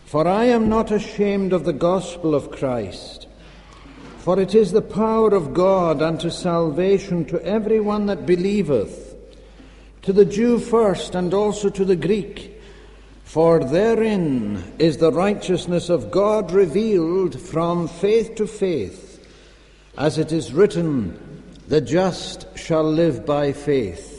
For I am not ashamed of the gospel of Christ, for it is the power of God unto salvation to every one that believeth, to the Jew first, and also to the Greek. For therein is the righteousness of God revealed from faith to faith, as it is written, the just shall live by faith.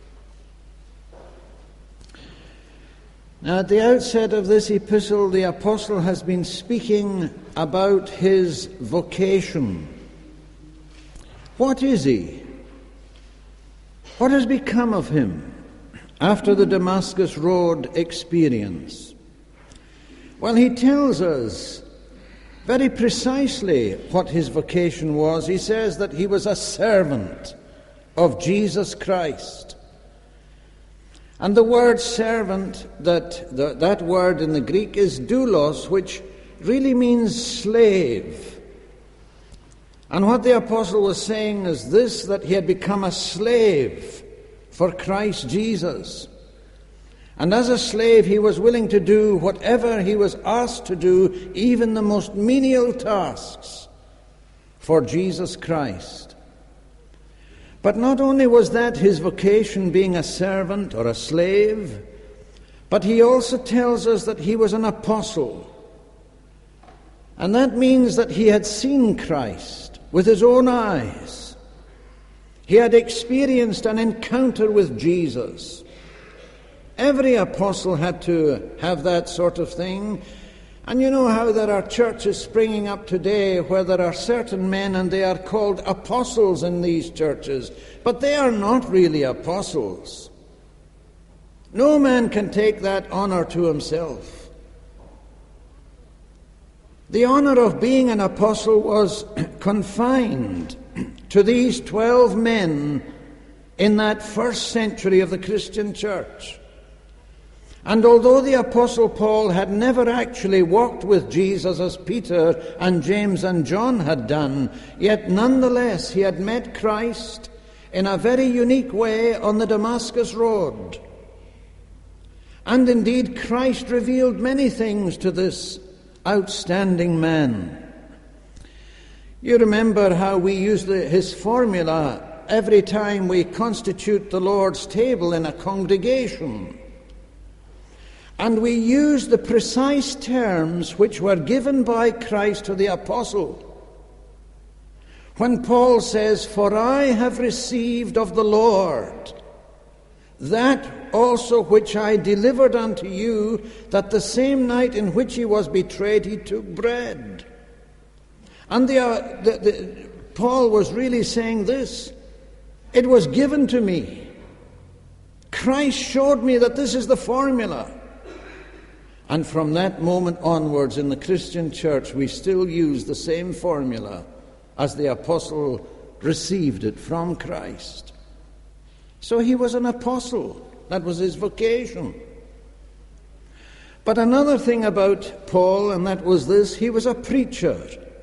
Now, at the outset of this epistle, the apostle has been speaking about his vocation. What is he? What has become of him after the Damascus Road experience? Well, he tells us very precisely what his vocation was. He says that he was a servant of Jesus Christ. And the word servant, that word in the Greek is doulos, which really means slave. And what the apostle was saying is this, that he had become a slave for Christ Jesus. And as a slave, he was willing to do whatever he was asked to do, even the most menial tasks, for Jesus Christ. But not only was that his vocation, being a servant or a slave, but he also tells us that he was an apostle. And that means that he had seen Christ with his own eyes. He had experienced an encounter with Jesus. Every apostle had to have that sort of thing. And you know how there are churches springing up today where there are certain men and they are called apostles in these churches, but they are not really apostles. No man can take that honor to himself. The honor of being an apostle was confined to these 12 men in that first century of the Christian church. And although the Apostle Paul had never actually walked with Jesus as Peter and James and John had done, yet nonetheless he had met Christ in a very unique way on the Damascus Road. And indeed, Christ revealed many things to this outstanding man. You remember how we use his formula every time we constitute the Lord's table in a congregation. And we use the precise terms which were given by Christ to the apostle. When Paul says, "For I have received of the Lord that also which I delivered unto you, that the same night in which he was betrayed, he took bread." And Paul was really saying this: it was given to me. Christ showed me that this is the formula. And from that moment onwards in the Christian church, we still use the same formula as the apostle received it from Christ. So he was an apostle. That was his vocation. But another thing about Paul, and that was this: he was a preacher.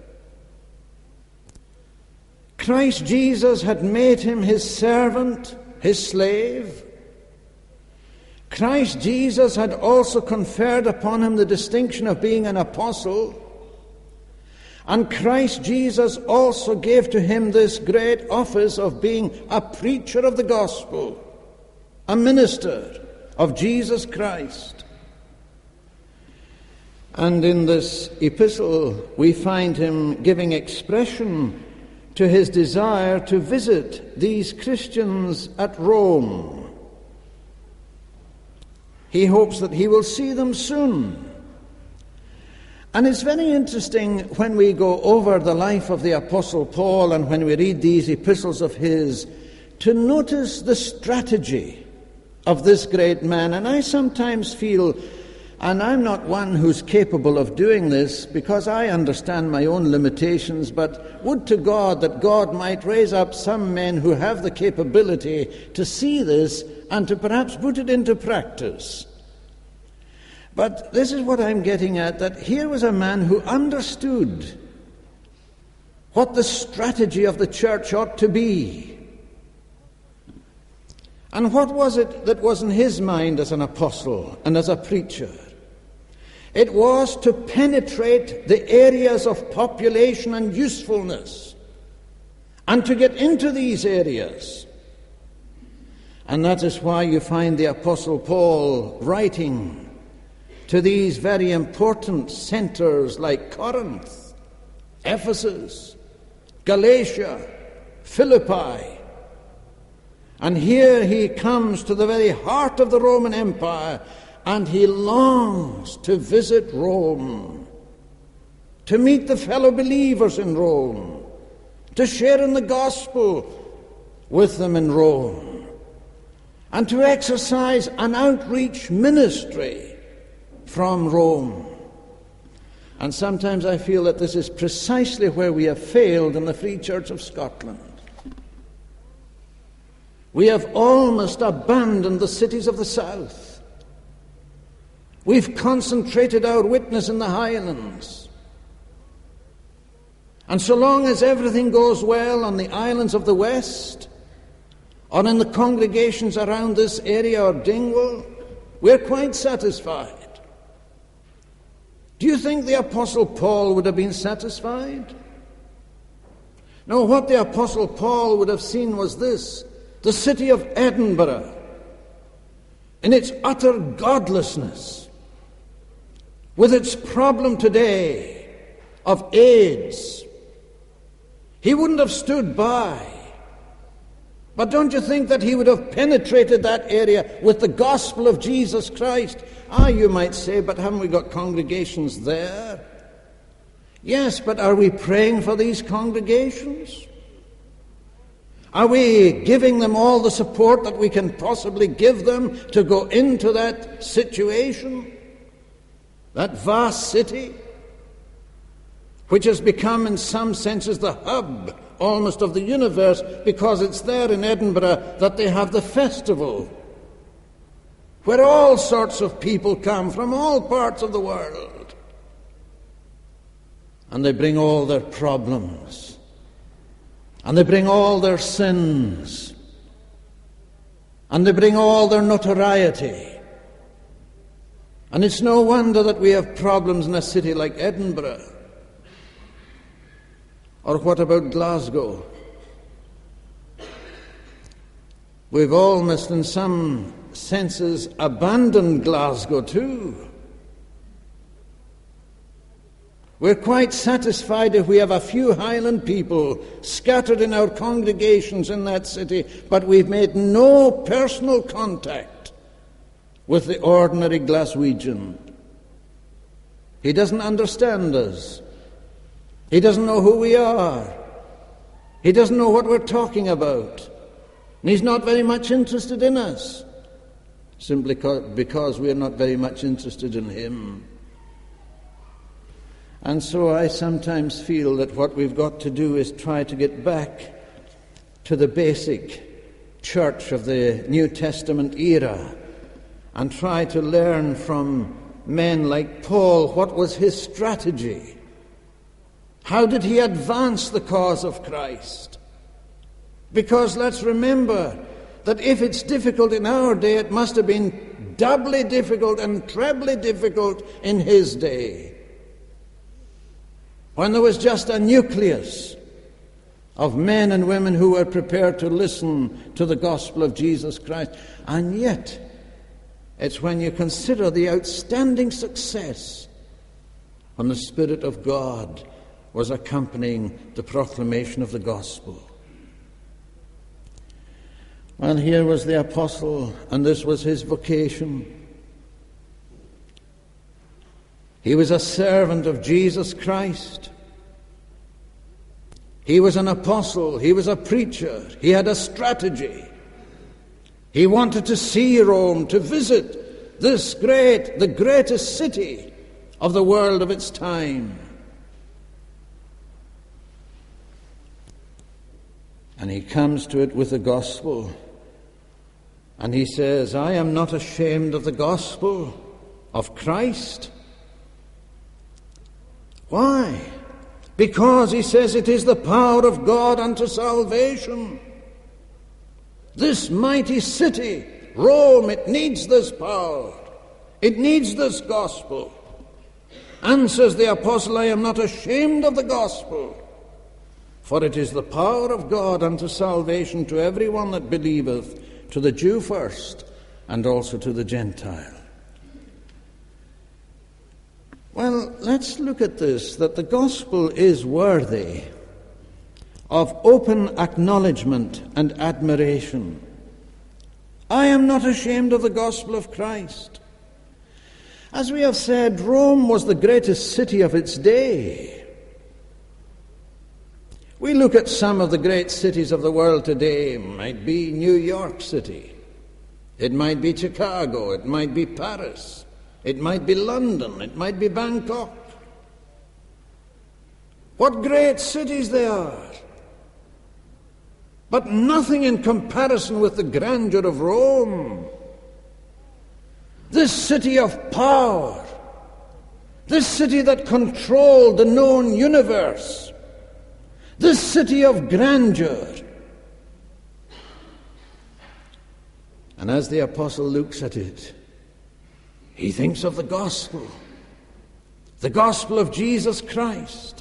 Christ Jesus had made him his servant, his slave. Christ Jesus had also conferred upon him the distinction of being an apostle. And Christ Jesus also gave to him this great office of being a preacher of the gospel, a minister of Jesus Christ. And in this epistle, we find him giving expression to his desire to visit these Christians at Rome. He hopes that he will see them soon. And it's very interesting when we go over the life of the Apostle Paul and when we read these epistles of his, to notice the strategy of this great man. And I sometimes feel, and I'm not one who's capable of doing this because I understand my own limitations, but would to God that God might raise up some men who have the capability to see this and to perhaps put it into practice. But this is what I'm getting at, that here was a man who understood what the strategy of the church ought to be. And what was it that was in his mind as an apostle and as a preacher? It was to penetrate the areas of population and usefulness, and to get into these areas. And that is why you find the Apostle Paul writing to these very important centers like Corinth, Ephesus, Galatia, Philippi. And here he comes to the very heart of the Roman Empire, and he longs to visit Rome, to meet the fellow believers in Rome, to share in the gospel with them in Rome, and to exercise an outreach ministry from Rome. And sometimes I feel that this is precisely where we have failed in the Free Church of Scotland. We have almost abandoned the cities of the south. We've concentrated our witness in the Highlands. And so long as everything goes well on the islands of the west, or in the congregations around this area or Dingwall, we're quite satisfied. Do you think the Apostle Paul would have been satisfied? No, what the Apostle Paul would have seen was this: the city of Edinburgh, in its utter godlessness, with its problem today of AIDS. He wouldn't have stood by. But don't you think that he would have penetrated that area with the gospel of Jesus Christ? You might say, but haven't we got congregations there? Yes, but are we praying for these congregations? Are we giving them all the support that we can possibly give them to go into that situation? That vast city, which has become in some senses the hub almost of the universe, because it's there in Edinburgh that they have the festival, where all sorts of people come from all parts of the world, and they bring all their problems, and they bring all their sins, and they bring all their notoriety. And it's no wonder that we have problems in a city like Edinburgh. Or what about Glasgow? We've almost in some senses abandoned Glasgow too. We're quite satisfied if we have a few Highland people scattered in our congregations in that city, but we've made no personal contact with the ordinary Glaswegian. He doesn't understand us. He doesn't know who we are. He doesn't know what we're talking about. And he's not very much interested in us, simply because we're not very much interested in him. And so I sometimes feel that what we've got to do is try to get back to the basic church of the New Testament era and try to learn from men like Paul what was his strategy. How did he advance the cause of Christ? Because let's remember that if it's difficult in our day, it must have been doubly difficult and trebly difficult in his day, when there was just a nucleus of men and women who were prepared to listen to the gospel of Jesus Christ. And yet, it's when you consider the outstanding success when the Spirit of God was accompanying the proclamation of the gospel. Well, here was the apostle, and this was his vocation. He was a servant of Jesus Christ. He was an apostle. He was a preacher. He had a strategy. He wanted to see Rome, to visit the greatest city of the world of its time. And he comes to it with the gospel. And he says, I am not ashamed of the gospel of Christ. Why? Because, he says, it is the power of God unto salvation. This mighty city, Rome, it needs this power. It needs this gospel. Answers the apostle, I am not ashamed of the gospel, for it is the power of God unto salvation to every one that believeth, to the Jew first, and also to the Gentile. Well, let's look at this, that the gospel is worthy of open acknowledgement and admiration. I am not ashamed of the gospel of Christ. As we have said, Rome was the greatest city of its day. We look at some of the great cities of the world today. It might be New York City. It might be Chicago. It might be Paris. It might be London. It might be Bangkok. What great cities they are. But nothing in comparison with the grandeur of Rome. This city of power, this city that controlled the known universe, this city of grandeur. And as the apostle looks at it, he thinks of the gospel of Jesus Christ.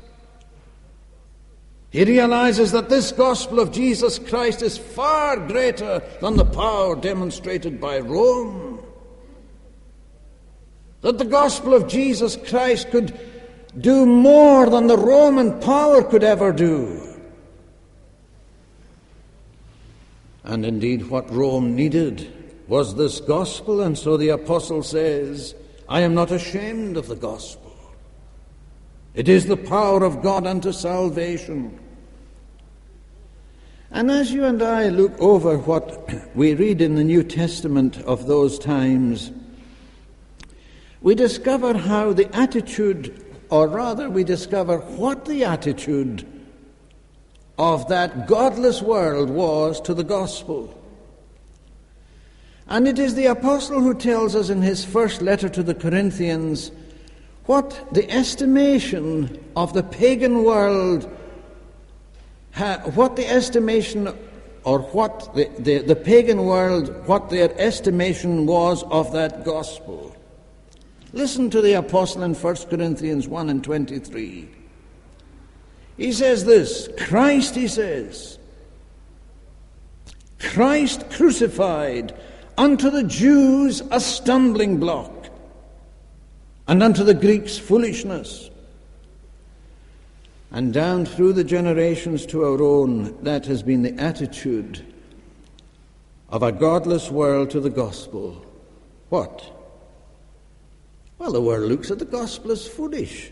He realizes that this gospel of Jesus Christ is far greater than the power demonstrated by Rome. That the gospel of Jesus Christ could do more than the Roman power could ever do. And indeed, what Rome needed was this gospel, and so the apostle says, I am not ashamed of the gospel. It is the power of God unto salvation. And as you and I look over what we read in the New Testament of those times, we discover how the attitude, or rather we discover what the attitude of that godless world was to the gospel. And it is the apostle who tells us in his first letter to the Corinthians what the estimation of the pagan world, what the estimation, or what the pagan world, what their estimation was of that gospel. Listen to the apostle in 1 Corinthians 1 and 23. He says this, Christ, he says, Christ crucified, unto the Jews a stumbling block, and unto the Greeks foolishness. And down through the generations to our own, that has been the attitude of a godless world to the gospel. What? Well, the world looks at the gospel as foolish.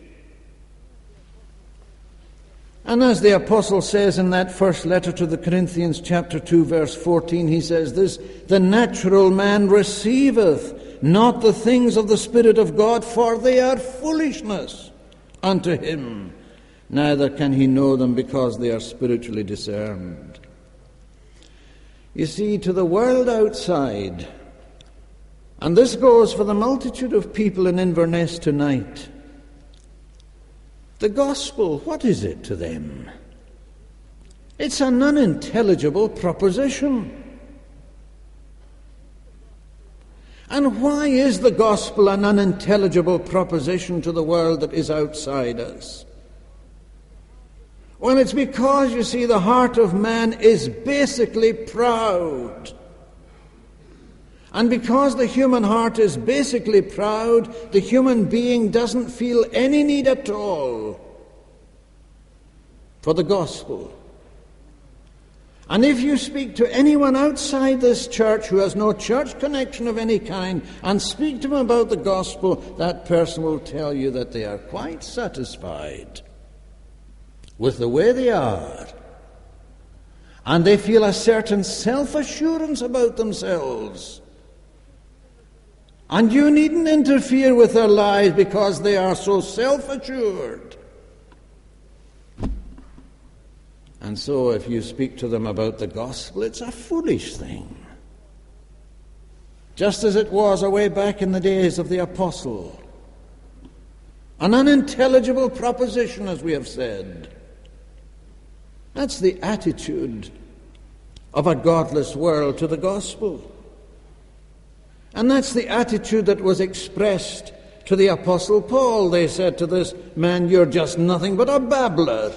And as the apostle says in that first letter to the Corinthians, chapter 2, verse 14, he says this, the natural man receiveth not the things of the Spirit of God, for they are foolishness unto him. Neither can he know them, because they are spiritually discerned. You see, to the world outside, and this goes for the multitude of people in Inverness tonight, the gospel, what is it to them? It's an unintelligible proposition. And why is the gospel an unintelligible proposition to the world that is outside us? Well, it's because, you see, the heart of man is basically proud. And because the human heart is basically proud, the human being doesn't feel any need at all for the gospel. And if you speak to anyone outside this church who has no church connection of any kind and speak to them about the gospel, that person will tell you that they are quite satisfied with the way they are. And they feel a certain self-assurance about themselves. And you needn't interfere with their lives because they are so self-assured. And so if you speak to them about the gospel, it's a foolish thing. Just as it was away back in the days of the apostle. An unintelligible proposition, as we have said. That's the attitude of a godless world to the gospel. And that's the attitude that was expressed to the Apostle Paul. They said to this man, "You're just nothing but a babbler."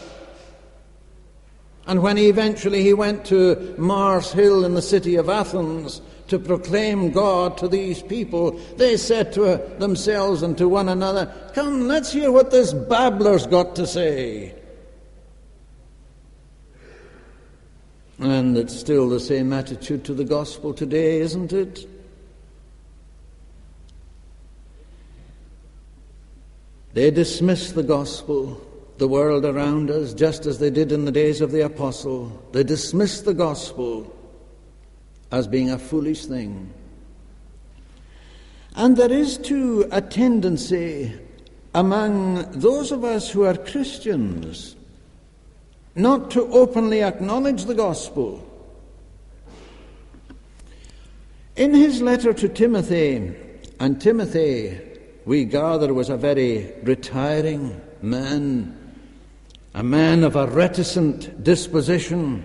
And when eventually he went to Mars Hill in the city of Athens to proclaim God to these people, they said to themselves and to one another, "Come, let's hear what this babbler's got to say." And it's still the same attitude to the gospel today, isn't it? They dismiss the gospel, the world around us, just as they did in the days of the apostle. They dismiss the gospel as being a foolish thing. And there is too a tendency among those of us who are Christians not to openly acknowledge the gospel. In his letter to Timothy, and Timothy, we gather, was a very retiring man, a man of a reticent disposition.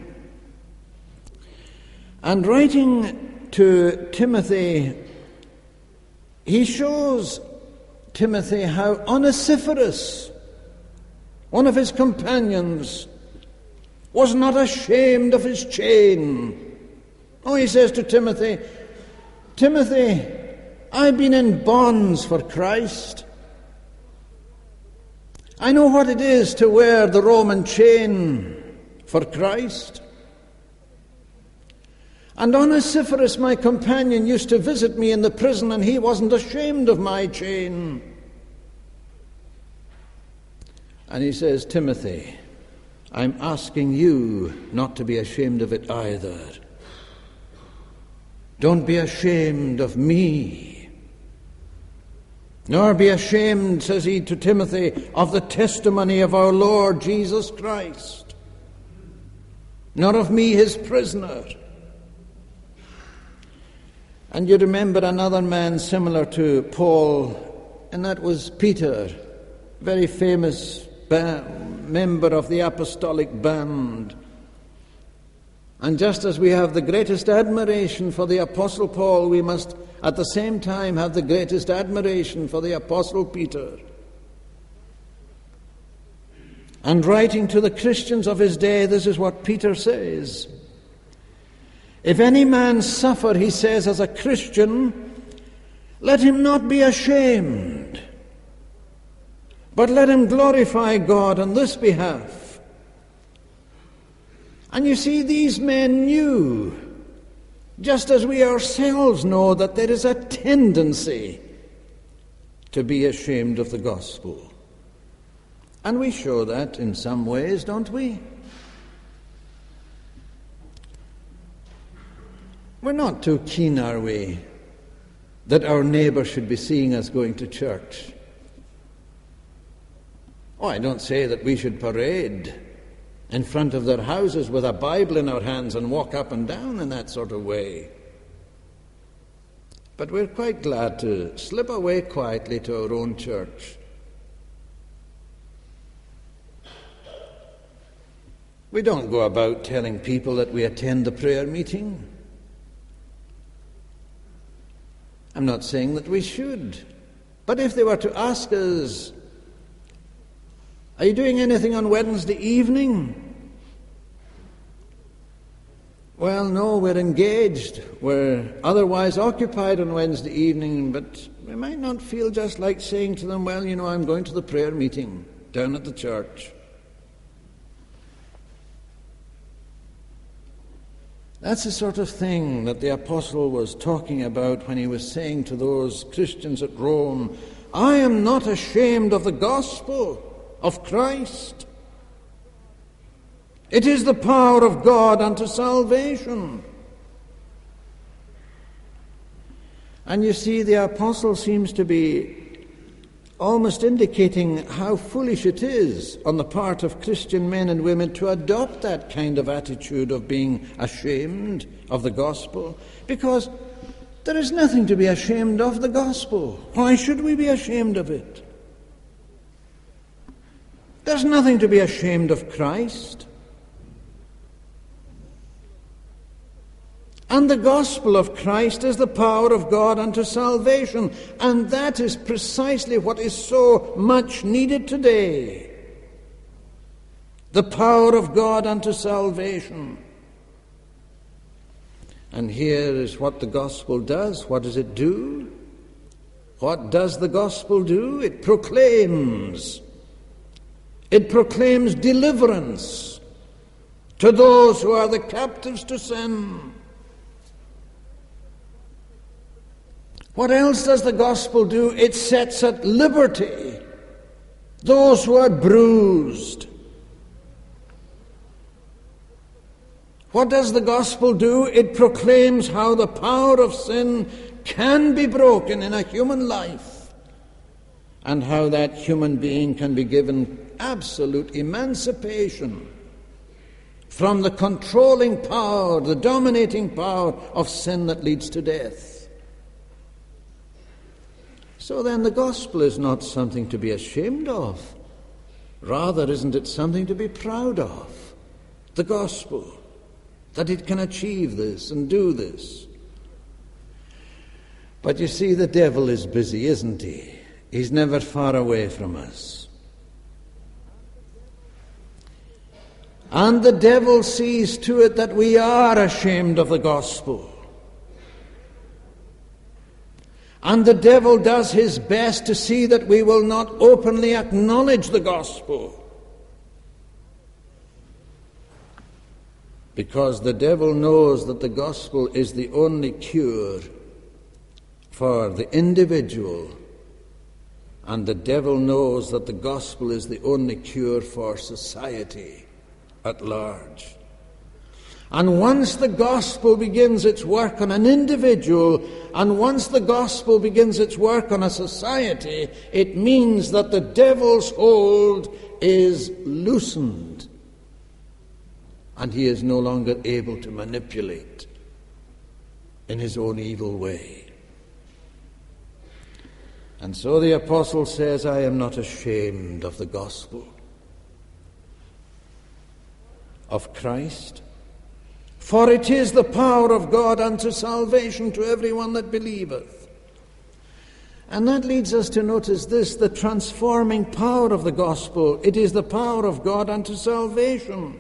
And writing to Timothy, he shows Timothy how Onesiphorus, one of his companions, was not ashamed of his chain. Oh, he says to Timothy, "Timothy, I've been in bonds for Christ. I know what it is to wear the Roman chain for Christ. And Onesiphorus, my companion, used to visit me in the prison, and he wasn't ashamed of my chain." And he says, "Timothy, I'm asking you not to be ashamed of it either. Don't be ashamed of me, nor be ashamed," says he to Timothy, "of the testimony of our Lord Jesus Christ, nor of me, his prisoner." And you remember another man similar to Paul, and that was Peter, very famous member of the apostolic band. And just as we have the greatest admiration for the Apostle Paul, we must at the same time have the greatest admiration for the Apostle Peter. And writing to the Christians of his day, this is what Peter says. "If any man suffer," he says, "as a Christian, let him not be ashamed, but let him glorify God on this behalf." And you see, these men knew, just as we ourselves know, that there is a tendency to be ashamed of the gospel. And we show that in some ways, don't we? We're not too keen, are we, that our neighbour should be seeing us going to church? Oh, I don't say that we should parade in front of their houses with a Bible in our hands and walk up and down in that sort of way. But we're quite glad to slip away quietly to our own church. We don't go about telling people that we attend the prayer meeting. I'm not saying that we should. But if they were to ask us, "Are you doing anything on Wednesday evening?" Well, no, we're engaged. We're otherwise occupied on Wednesday evening, but we might not feel just like saying to them, "Well, I'm going to the prayer meeting down at the church." That's the sort of thing that the apostle was talking about when he was saying to those Christians at Rome, "I am not ashamed of the gospel of Christ. It is the power of God unto salvation." And you see, the apostle seems to be almost indicating how foolish it is on the part of Christian men and women to adopt that kind of attitude of being ashamed of the gospel, because there is nothing to be ashamed of the gospel. Why should we be ashamed of it? There's nothing to be ashamed of Christ. And the gospel of Christ is the power of God unto salvation. And that is precisely what is so much needed today. The power of God unto salvation. And here is what the gospel does. What does it do? What does the gospel do? It proclaims. It proclaims deliverance to those who are the captives to sin. What else does the gospel do? It sets at liberty those who are bruised. What does the gospel do? It proclaims how the power of sin can be broken in a human life, and how that human being can be given absolute emancipation from the controlling power, the dominating power of sin that leads to death. So then the gospel is not something to be ashamed of. Rather, isn't it something to be proud of? The gospel, that it can achieve this and do this. But you see, the devil is busy, isn't he? He's never far away from us. And the devil sees to it that we are ashamed of the gospel. And the devil does his best to see that we will not openly acknowledge the gospel. Because the devil knows that the gospel is the only cure for the individual, and the devil knows that the gospel is the only cure for society at large. And once the gospel begins its work on an individual, and once the gospel begins its work on a society, it means that the devil's hold is loosened, and he is no longer able to manipulate in his own evil way. And so the apostle says, I am not ashamed of the gospel of Christ, for it is the power of God unto salvation to everyone that believeth. And that leads us to notice this, the transforming power of the gospel. It is the power of God unto salvation.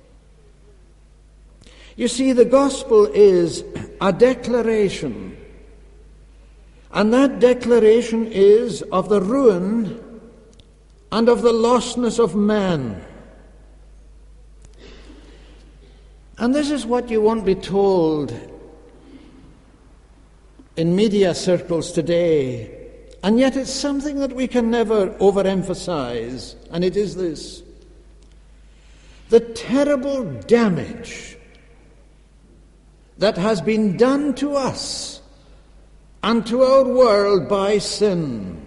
You see, the gospel is a declaration. And that declaration is of the ruin and of the lostness of man. And this is what you won't be told in media circles today. And yet it's something that we can never overemphasize. And it is this: the terrible damage that has been done to us and to our world by sin.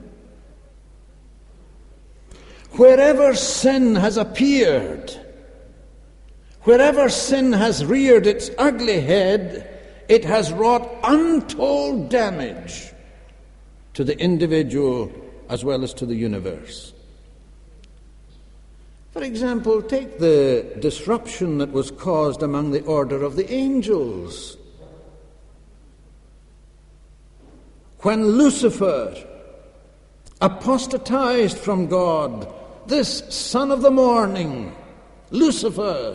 Wherever sin has appeared, wherever sin has reared its ugly head, it has wrought untold damage to the individual as well as to the universe. For example, take the disruption that was caused among the order of the angels. When Lucifer apostatized from God, this son of the morning, Lucifer,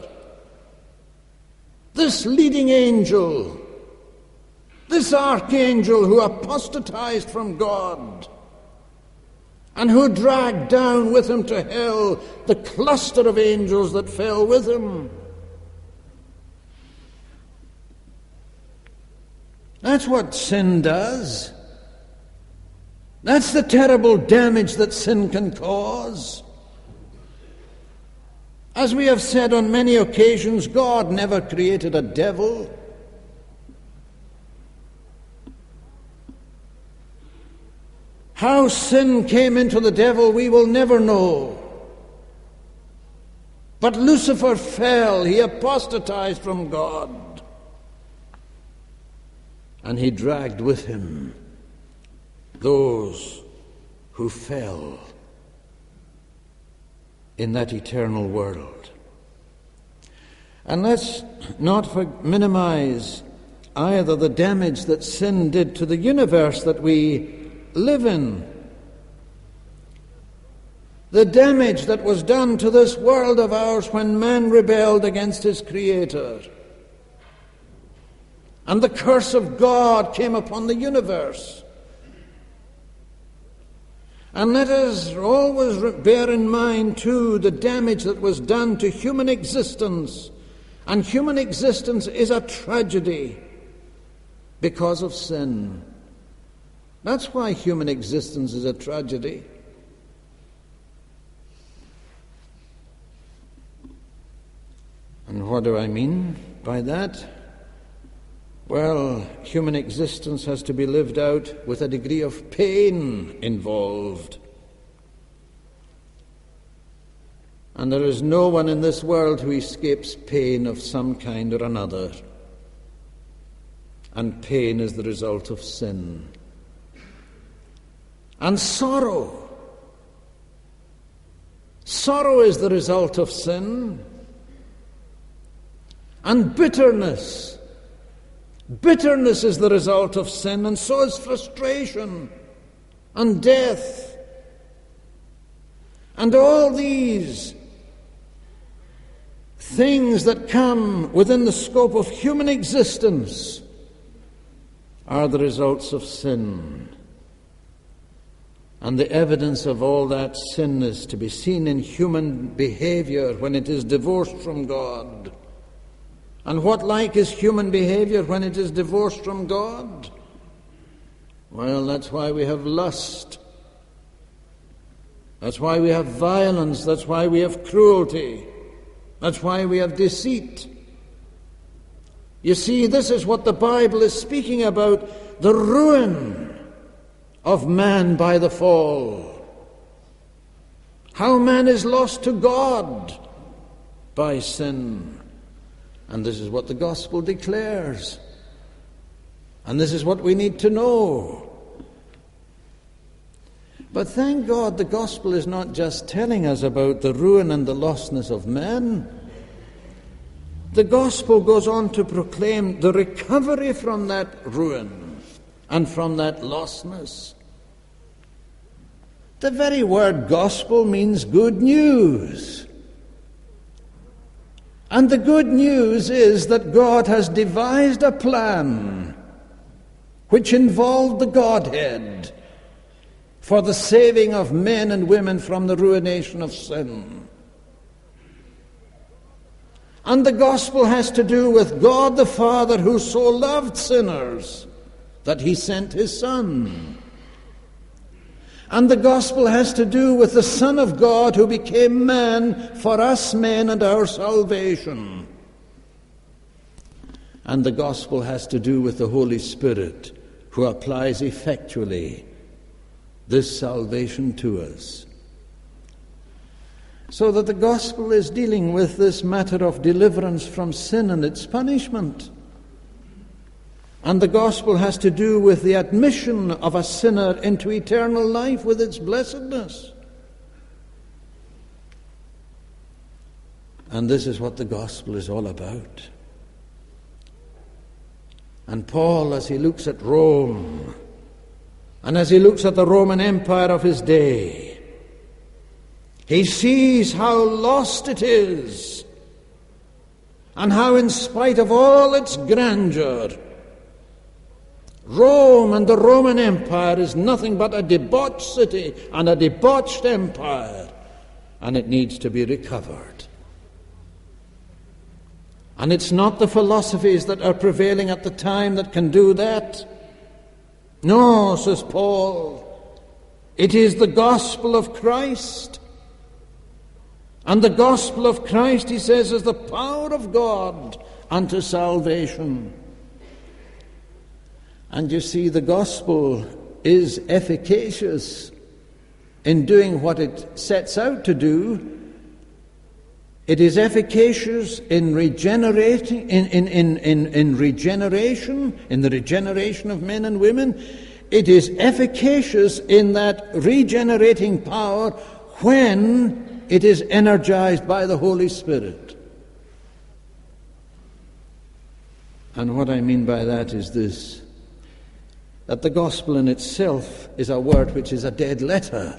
this leading angel, this archangel who apostatized from God, and who dragged down with him to hell the cluster of angels that fell with him. That's what sin does. That's the terrible damage that sin can cause. As we have said on many occasions, God never created a devil. How sin came into the devil, we will never know. But Lucifer fell, he apostatized from God. And he dragged with him those who fell in that eternal world. And let's not minimize either the damage that sin did to the universe that we live in, the damage that was done to this world of ours when man rebelled against his Creator, and the curse of God came upon the universe. And let us always bear in mind, too, the damage that was done to human existence. And human existence is a tragedy because of sin. That's why human existence is a tragedy. And what do I mean by that? Well, human existence has to be lived out with a degree of pain involved. And there is no one in this world who escapes pain of some kind or another. And pain is the result of sin. And sorrow. Sorrow is the result of sin. And bitterness. Bitterness is the result of sin, and so is frustration and death. And all these things that come within the scope of human existence are the results of sin. And the evidence of all that sin is to be seen in human behavior when it is divorced from God. And what like is human behavior when it is divorced from God? Well, that's why we have lust. That's why we have violence. That's why we have cruelty. That's why we have deceit. You see, this is what the Bible is speaking about, the ruin of man by the fall. How man is lost to God by sin. And this is what the gospel declares. And this is what we need to know. But thank God the gospel is not just telling us about the ruin and the lostness of man. The gospel goes on to proclaim the recovery from that ruin and from that lostness. The very word gospel means good news. And the good news is that God has devised a plan which involved the Godhead for the saving of men and women from the ruination of sin. And the gospel has to do with God the Father, who so loved sinners that he sent his Son. And the gospel has to do with the Son of God who became man for us men and our salvation. And the gospel has to do with the Holy Spirit who applies effectually this salvation to us. So that the gospel is dealing with this matter of deliverance from sin and its punishment. And the gospel has to do with the admission of a sinner into eternal life with its blessedness. And this is what the gospel is all about. And Paul, as he looks at Rome, and as he looks at the Roman Empire of his day, he sees how lost it is, and how in spite of all its grandeur, Rome and the Roman Empire is nothing but a debauched city and a debauched empire, and it needs to be recovered. And it's not the philosophies that are prevailing at the time that can do that. No, says Paul, it is the gospel of Christ. And the gospel of Christ, he says, is the power of God unto salvation. And you see, the gospel is efficacious in doing what it sets out to do. It is efficacious in regenerating, in regeneration, in the regeneration of men and women. It is efficacious in that regenerating power when it is energized by the Holy Spirit. And what I mean by that is this, that the gospel in itself is a word which is a dead letter.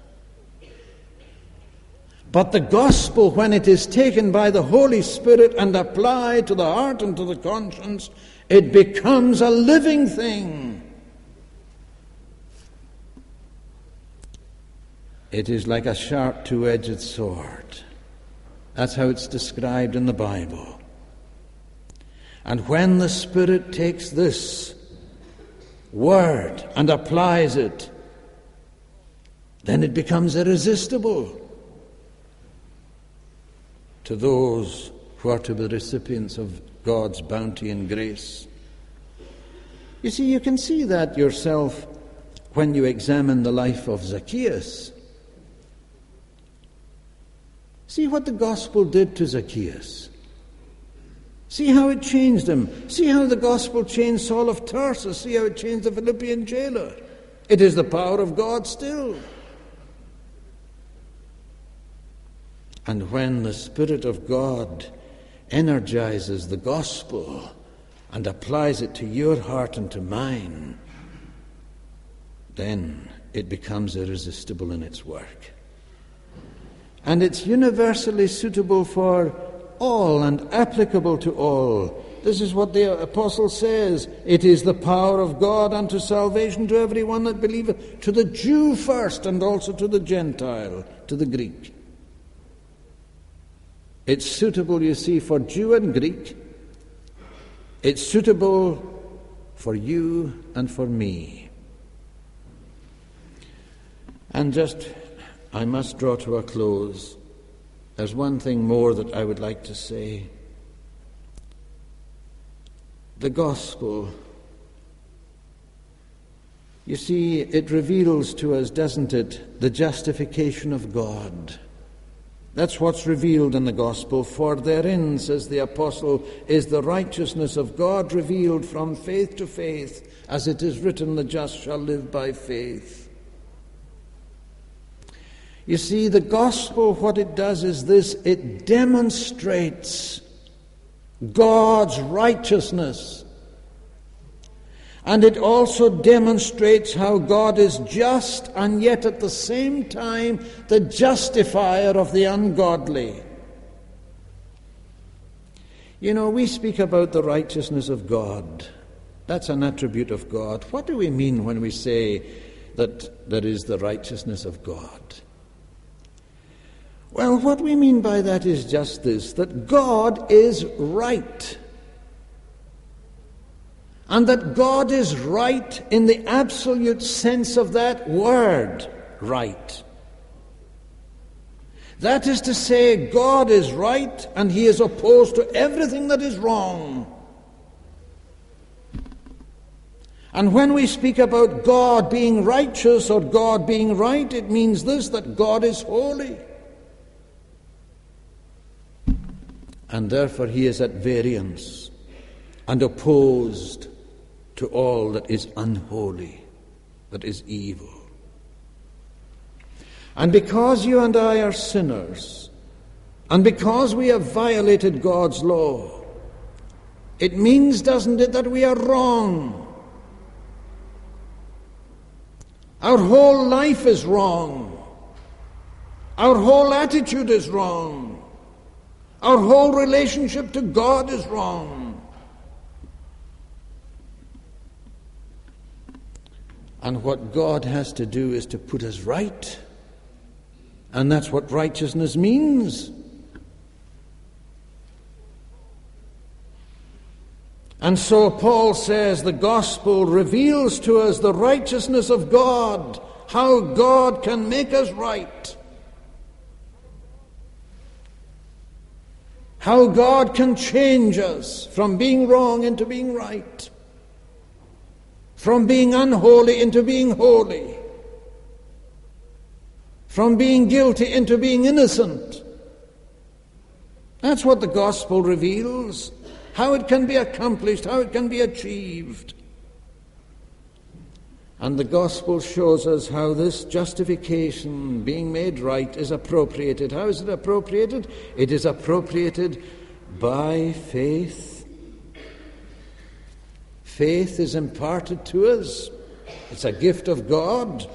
But the gospel, when it is taken by the Holy Spirit and applied to the heart and to the conscience, it becomes a living thing. It is like a sharp two-edged sword. That's how it's described in the Bible. And when the Spirit takes this word and applies it, then it becomes irresistible to those who are to be recipients of God's bounty and grace. You see, you can see that yourself when you examine the life of Zacchaeus. See what the gospel did to Zacchaeus. See how it changed him. See how the gospel changed Saul of Tarsus. See how it changed the Philippian jailer. It is the power of God still. And when the Spirit of God energizes the gospel and applies it to your heart and to mine, then it becomes irresistible in its work. And it's universally suitable for all and applicable to all. This is what the apostle says. It is the power of God unto salvation to everyone that believeth, to the Jew first and also to the Gentile, to the Greek. It's suitable, you see, for Jew and Greek. It's suitable for you and for me. And just, I must draw to a close. There's one thing more that I would like to say. The gospel, you see, it reveals to us, doesn't it, the justification of God. That's what's revealed in the gospel. For therein, says the apostle, is the righteousness of God revealed from faith to faith, as it is written, the just shall live by faith. You see, the gospel, what it does is this: it demonstrates God's righteousness. And it also demonstrates how God is just and yet at the same time the justifier of the ungodly. You know, we speak about the righteousness of God. That's an attribute of God. What do we mean when we say that there is the righteousness of God? Well, what we mean by that is just this, that God is right. And that God is right in the absolute sense of that word, right. That is to say, God is right and He is opposed to everything that is wrong. And when we speak about God being righteous or God being right, it means this, that God is holy. And therefore He is at variance and opposed to all that is unholy, that is evil. And because you and I are sinners, and because we have violated God's law, it means, doesn't it, that we are wrong. Our whole life is wrong. Our whole attitude is wrong. Our whole relationship to God is wrong. And what God has to do is to put us right. And that's what righteousness means. And so Paul says the gospel reveals to us the righteousness of God, how God can make us right, how God can change us from being wrong into being right, from being unholy into being holy, from being guilty into being innocent. That's what the gospel reveals, how it can be accomplished, how it can be achieved. And the gospel shows us how this justification, being made right, is appropriated. How is it appropriated? It is appropriated by faith faith is imparted to us. It's a gift of God.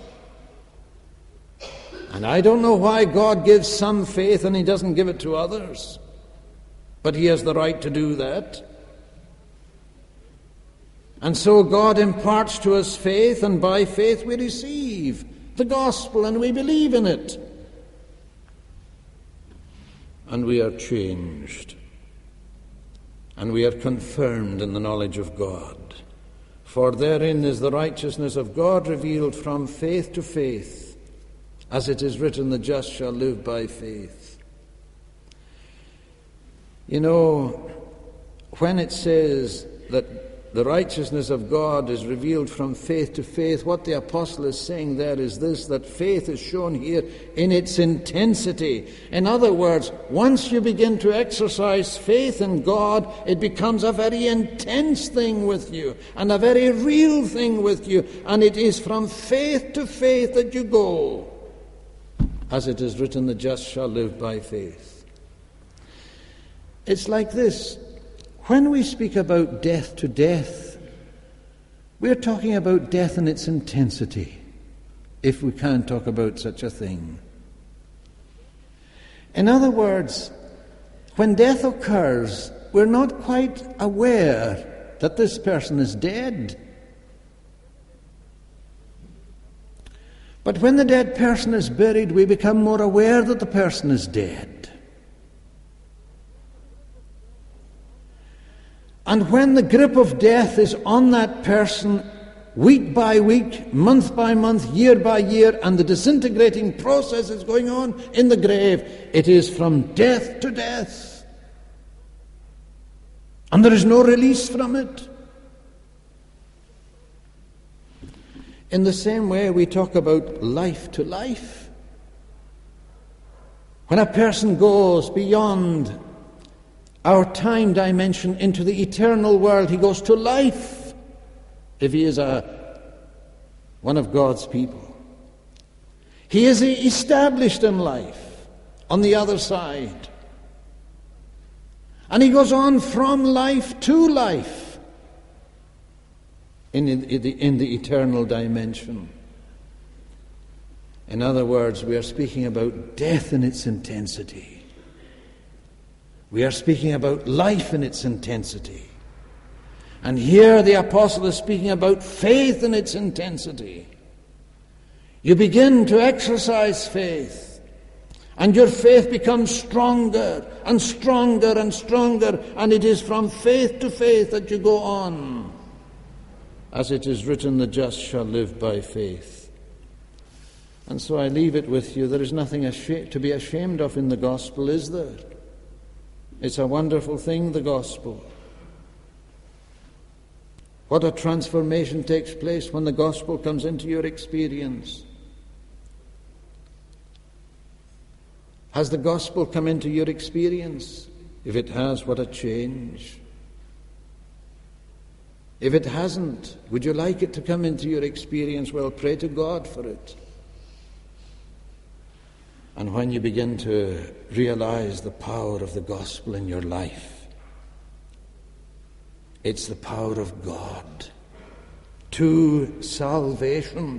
And I don't know why God gives some faith and he doesn't give it to others. But he has the right to do that. And so God imparts to us faith, and by faith we receive the gospel and we believe in it. And we are changed. And we are confirmed in the knowledge of God. For therein is the righteousness of God revealed from faith to faith. As it is written, the just shall live by faith. You know, when it says that the righteousness of God is revealed from faith to faith, what the apostle is saying there is this, that faith is shown here in its intensity. In other words, once you begin to exercise faith in God, it becomes a very intense thing with you, and a very real thing with you, and it is from faith to faith that you go. As it is written, the just shall live by faith. It's like this. When we speak about death to death, we're talking about death in its intensity, if we can talk about such a thing. In other words, when death occurs, we're not quite aware that this person is dead. But when the dead person is buried, we become more aware that the person is dead. And when the grip of death is on that person, week by week, month by month, year by year, and the disintegrating process is going on in the grave, it is from death to death. And there is no release from it. In the same way, we talk about life to life. When a person goes beyond our time dimension into the eternal world, he goes to life, if he is one of God's people. He is established in life on the other side. And he goes on from life to life in the eternal dimension. In other words, we are speaking about death in its intensity. We are speaking about life in its intensity. And here the apostle is speaking about faith in its intensity. You begin to exercise faith, and your faith becomes stronger and stronger and stronger, and it is from faith to faith that you go on. As it is written, the just shall live by faith. And so I leave it with you. There is nothing to be ashamed of in the gospel, is there? It's a wonderful thing, the gospel. What a transformation takes place when the gospel comes into your experience. Has the gospel come into your experience? If it has, what a change. If it hasn't, would you like it to come into your experience? Well, pray to God for it. And when you begin to realize the power of the gospel in your life, it's the power of God to salvation.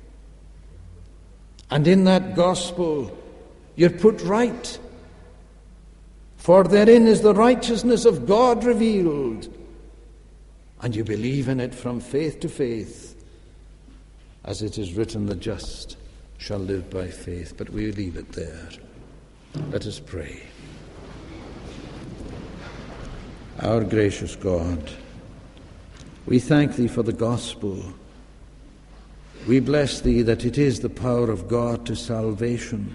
And in that gospel, you're put right. For therein is the righteousness of God revealed. And you believe in it from faith to faith. As it is written, the just shall live by faith. But we leave it there. Let us pray. Our gracious God, we thank Thee for the gospel. We bless Thee that it is the power of God to salvation.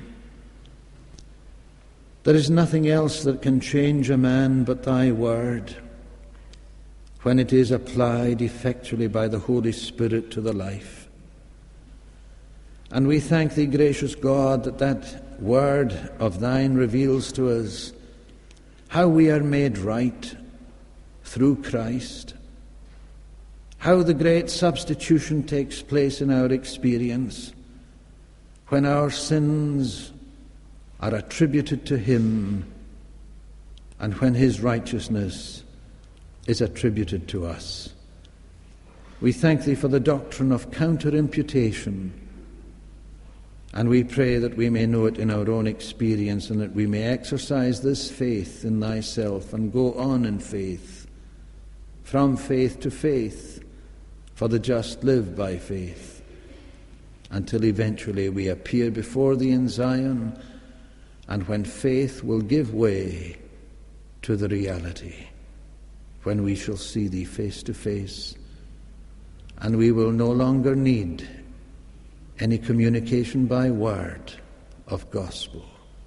There is nothing else that can change a man but Thy word, when it is applied effectually by the Holy Spirit to the life. And we thank Thee, gracious God, that word of Thine reveals to us how we are made right through Christ, how the great substitution takes place in our experience when our sins are attributed to Him and when His righteousness is attributed to us. We thank thee for the doctrine of counter-imputation, and we pray that we may know it in our own experience, and that we may exercise this faith in thyself and go on in faith, from faith to faith, for the just live by faith, until eventually we appear before thee in Zion, and when faith will give way to the reality, when we shall see thee face to face, and we will no longer need any communication by word of gospel.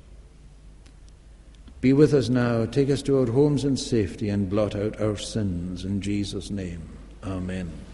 Be with us now, take us to our homes in safety, and blot out our sins in Jesus' name. Amen.